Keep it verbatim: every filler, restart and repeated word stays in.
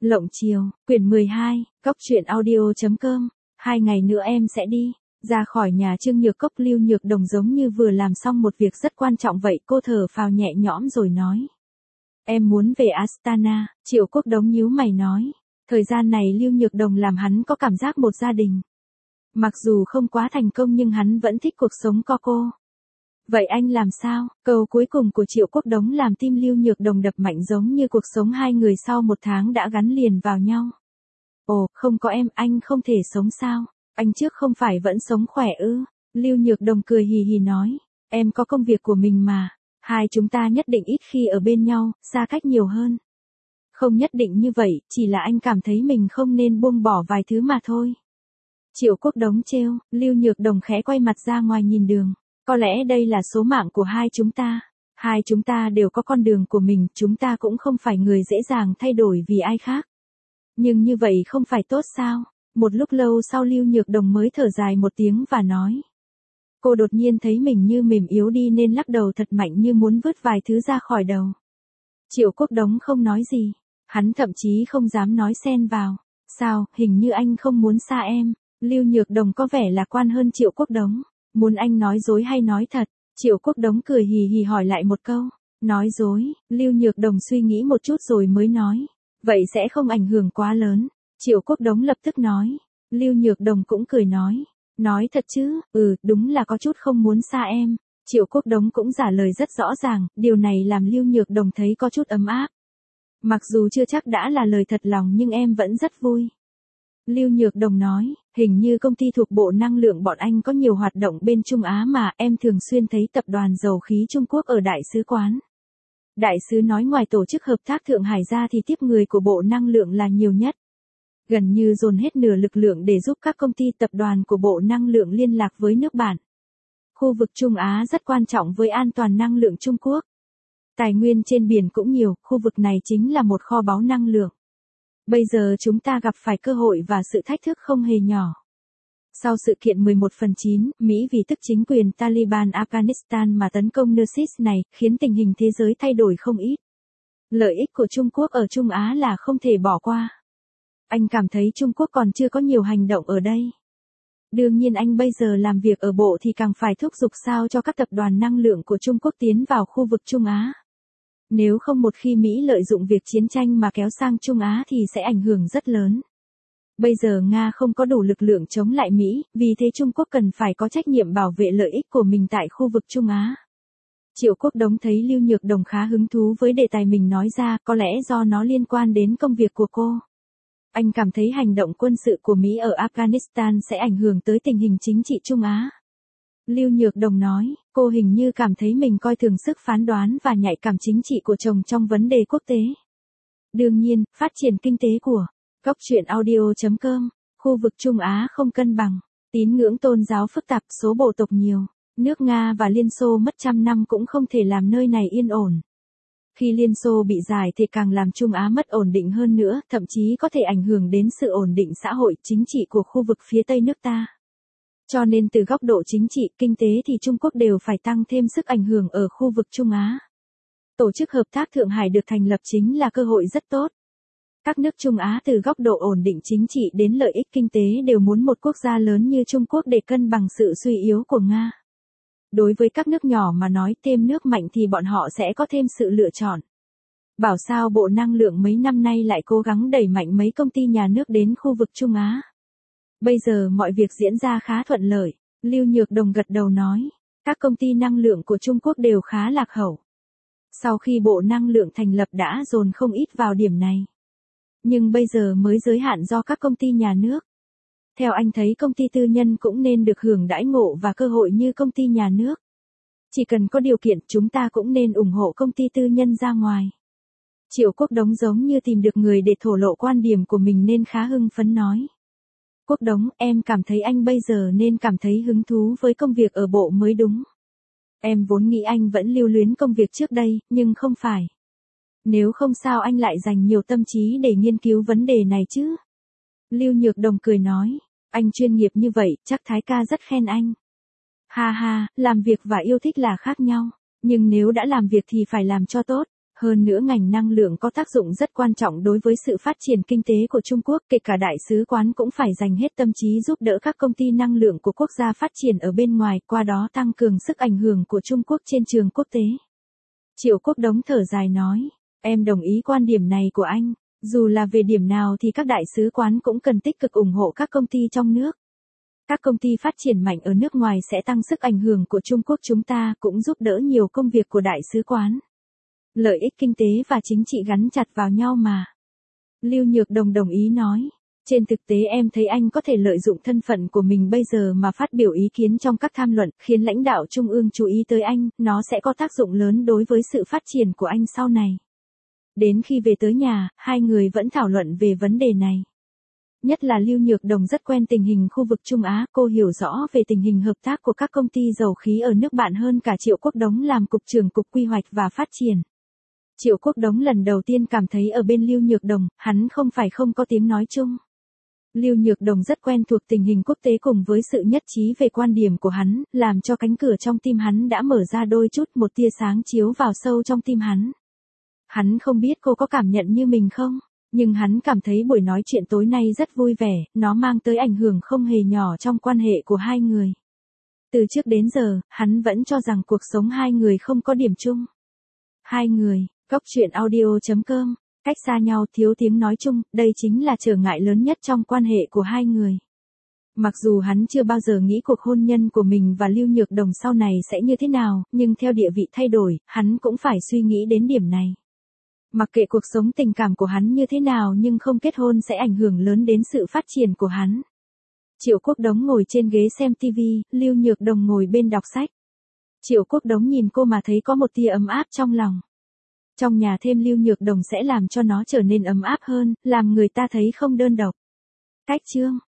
Lộng chiều, quyển mười hai, Cốc truyện audio chấm com. Hai ngày nữa em sẽ đi. Ra khỏi nhà Trương Nhược Cốc, Lưu Nhược Đồng giống như vừa làm xong một việc rất quan trọng vậy, cô thở phào nhẹ nhõm rồi nói. Em muốn về Astana. Triệu Quốc Đống nhíu mày nói. Thời gian này Lưu Nhược Đồng làm hắn có cảm giác một gia đình. Mặc dù không quá thành công nhưng hắn vẫn thích cuộc sống co cô. Vậy anh làm sao? Câu cuối cùng của Triệu Quốc Đống làm tim Lưu Nhược Đồng đập mạnh, giống như cuộc sống hai người sau một tháng đã gắn liền vào nhau. Ồ, không có em, anh không thể sống sao? Anh trước không phải vẫn sống khỏe ư? Lưu Nhược Đồng cười hì hì nói. Em có công việc của mình mà. Hai chúng ta nhất định ít khi ở bên nhau, xa cách nhiều hơn. Không nhất định như vậy, chỉ là anh cảm thấy mình không nên buông bỏ vài thứ mà thôi. Triệu Quốc Đống trêu. Lưu Nhược Đồng khẽ quay mặt ra ngoài nhìn đường. Có lẽ đây là số mạng của hai chúng ta. Hai chúng ta đều có con đường của mình, chúng ta cũng không phải người dễ dàng thay đổi vì ai khác. Nhưng như vậy không phải tốt sao? Một lúc lâu sau Lưu Nhược Đồng mới thở dài một tiếng và nói. Cô đột nhiên thấy mình như mềm yếu đi nên lắc đầu thật mạnh như muốn vứt vài thứ ra khỏi đầu. Triệu Quốc Đống không nói gì. Hắn thậm chí không dám nói xen vào. Sao, hình như anh không muốn xa em. Lưu Nhược Đồng có vẻ lạc quan hơn Triệu Quốc Đống. Muốn anh nói dối hay nói thật? Triệu Quốc Đống cười hì hì hỏi lại một câu. Nói dối. Lưu Nhược Đồng suy nghĩ một chút rồi mới nói. Vậy sẽ không ảnh hưởng quá lớn. Triệu Quốc Đống lập tức nói. Lưu Nhược Đồng cũng cười nói. Nói thật chứ? Ừ, đúng là có chút không muốn xa em. Triệu Quốc Đống cũng trả lời rất rõ ràng, điều này làm Lưu Nhược Đồng thấy có chút ấm áp. Mặc dù chưa chắc đã là lời thật lòng nhưng em vẫn rất vui. Lưu Nhược Đồng nói, hình như công ty thuộc Bộ Năng lượng bọn anh có nhiều hoạt động bên Trung Á mà em thường xuyên thấy tập đoàn dầu khí Trung Quốc ở đại sứ quán. Đại sứ nói ngoài tổ chức hợp tác Thượng Hải ra thì tiếp người của Bộ Năng lượng là nhiều nhất. Gần như dồn hết nửa lực lượng để giúp các công ty tập đoàn của Bộ Năng lượng liên lạc với nước bạn. Khu vực Trung Á rất quan trọng với an toàn năng lượng Trung Quốc. Tài nguyên trên biển cũng nhiều, khu vực này chính là một kho báu năng lượng. Bây giờ chúng ta gặp phải cơ hội và sự thách thức không hề nhỏ. Sau sự kiện mười một phần chín, Mỹ vì tức chính quyền Taliban Afghanistan mà tấn công Nersis này, khiến tình hình thế giới thay đổi không ít. Lợi ích của Trung Quốc ở Trung Á là không thể bỏ qua. Anh cảm thấy Trung Quốc còn chưa có nhiều hành động ở đây. Đương nhiên anh bây giờ làm việc ở bộ thì càng phải thúc giục sao cho các tập đoàn năng lượng của Trung Quốc tiến vào khu vực Trung Á. Nếu không một khi Mỹ lợi dụng việc chiến tranh mà kéo sang Trung Á thì sẽ ảnh hưởng rất lớn. Bây giờ Nga không có đủ lực lượng chống lại Mỹ, vì thế Trung Quốc cần phải có trách nhiệm bảo vệ lợi ích của mình tại khu vực Trung Á. Triệu Quốc Đống thấy Lưu Nhược Đồng khá hứng thú với đề tài mình nói ra, có lẽ do nó liên quan đến công việc của cô. Anh cảm thấy hành động quân sự của Mỹ ở Afghanistan sẽ ảnh hưởng tới tình hình chính trị Trung Á. Lưu Nhược Đồng nói, cô hình như cảm thấy mình coi thường sức phán đoán và nhạy cảm chính trị của chồng trong vấn đề quốc tế. Đương nhiên, phát triển kinh tế của Cốc truyện audio chấm com, khu vực Trung Á không cân bằng, tín ngưỡng tôn giáo phức tạp, số bộ tộc nhiều, nước Nga và Liên Xô mất trăm năm cũng không thể làm nơi này yên ổn. Khi Liên Xô bị giải thì càng làm Trung Á mất ổn định hơn nữa, thậm chí có thể ảnh hưởng đến sự ổn định xã hội, chính trị của khu vực phía Tây nước ta. Cho nên từ góc độ chính trị, kinh tế thì Trung Quốc đều phải tăng thêm sức ảnh hưởng ở khu vực Trung Á. Tổ chức Hợp tác Thượng Hải được thành lập chính là cơ hội rất tốt. Các nước Trung Á từ góc độ ổn định chính trị đến lợi ích kinh tế đều muốn một quốc gia lớn như Trung Quốc để cân bằng sự suy yếu của Nga. Đối với các nước nhỏ mà nói thêm nước mạnh thì bọn họ sẽ có thêm sự lựa chọn. Bảo sao Bộ Năng lượng mấy năm nay lại cố gắng đẩy mạnh mấy công ty nhà nước đến khu vực Trung Á. Bây giờ mọi việc diễn ra khá thuận lợi, Lưu Nhược Đồng gật đầu nói. Các công ty năng lượng của Trung Quốc đều khá lạc hậu. Sau khi Bộ Năng lượng thành lập đã dồn không ít vào điểm này. Nhưng bây giờ mới giới hạn do các công ty nhà nước. Theo anh thấy công ty tư nhân cũng nên được hưởng đãi ngộ và cơ hội như công ty nhà nước. Chỉ cần có điều kiện chúng ta cũng nên ủng hộ công ty tư nhân ra ngoài. Triệu Quốc Đống giống như tìm được người để thổ lộ quan điểm của mình nên khá hưng phấn nói. Quốc Đống, em cảm thấy anh bây giờ nên cảm thấy hứng thú với công việc ở bộ mới đúng. Em vốn nghĩ anh vẫn lưu luyến công việc trước đây, nhưng không phải. Nếu không sao anh lại dành nhiều tâm trí để nghiên cứu vấn đề này chứ? Lưu Nhược Đồng cười nói, anh chuyên nghiệp như vậy, chắc Thái ca rất khen anh. Ha ha, làm việc và yêu thích là khác nhau, nhưng nếu đã làm việc thì phải làm cho tốt. Hơn nữa ngành năng lượng có tác dụng rất quan trọng đối với sự phát triển kinh tế của Trung Quốc, kể cả đại sứ quán cũng phải dành hết tâm trí giúp đỡ các công ty năng lượng của quốc gia phát triển ở bên ngoài, qua đó tăng cường sức ảnh hưởng của Trung Quốc trên trường quốc tế. Triệu Quốc Đống thở dài nói, em đồng ý quan điểm này của anh, dù là về điểm nào thì các đại sứ quán cũng cần tích cực ủng hộ các công ty trong nước. Các công ty phát triển mạnh ở nước ngoài sẽ tăng sức ảnh hưởng của Trung Quốc, chúng ta cũng giúp đỡ nhiều công việc của đại sứ quán. Lợi ích kinh tế và chính trị gắn chặt vào nhau mà. Lưu Nhược Đồng đồng ý nói. Trên thực tế em thấy anh có thể lợi dụng thân phận của mình bây giờ mà phát biểu ý kiến trong các tham luận, khiến lãnh đạo trung ương chú ý tới anh, nó sẽ có tác dụng lớn đối với sự phát triển của anh sau này. Đến khi về tới nhà, hai người vẫn thảo luận về vấn đề này. Nhất là Lưu Nhược Đồng rất quen tình hình khu vực Trung Á, cô hiểu rõ về tình hình hợp tác của các công ty dầu khí ở nước bạn hơn cả Triệu Quốc Đống làm cục trưởng cục quy hoạch và phát triển. Triệu Quốc Đống lần đầu tiên cảm thấy ở bên Lưu Nhược Đồng, hắn không phải không có tiếng nói chung. Lưu Nhược Đồng rất quen thuộc tình hình quốc tế cùng với sự nhất trí về quan điểm của hắn, làm cho cánh cửa trong tim hắn đã mở ra đôi chút, một tia sáng chiếu vào sâu trong tim hắn. Hắn không biết cô có cảm nhận như mình không, nhưng hắn cảm thấy buổi nói chuyện tối nay rất vui vẻ, nó mang tới ảnh hưởng không hề nhỏ trong quan hệ của hai người. Từ trước đến giờ, hắn vẫn cho rằng cuộc sống hai người không có điểm chung. Hai người, Cốc Truyện Audio chấm com, cách xa nhau thiếu tiếng nói chung, đây chính là trở ngại lớn nhất trong quan hệ của hai người. Mặc dù hắn chưa bao giờ nghĩ cuộc hôn nhân của mình và Lưu Nhược Đồng sau này sẽ như thế nào, nhưng theo địa vị thay đổi, hắn cũng phải suy nghĩ đến điểm này. Mặc kệ cuộc sống tình cảm của hắn như thế nào nhưng không kết hôn sẽ ảnh hưởng lớn đến sự phát triển của hắn. Triệu Quốc Đống ngồi trên ghế xem tivi, Lưu Nhược Đồng ngồi bên đọc sách. Triệu Quốc Đống nhìn cô mà thấy có một tia ấm áp trong lòng. Trong nhà thêm Lưu Nhược Đồng sẽ làm cho nó trở nên ấm áp hơn, làm người ta thấy không đơn độc. Cách chương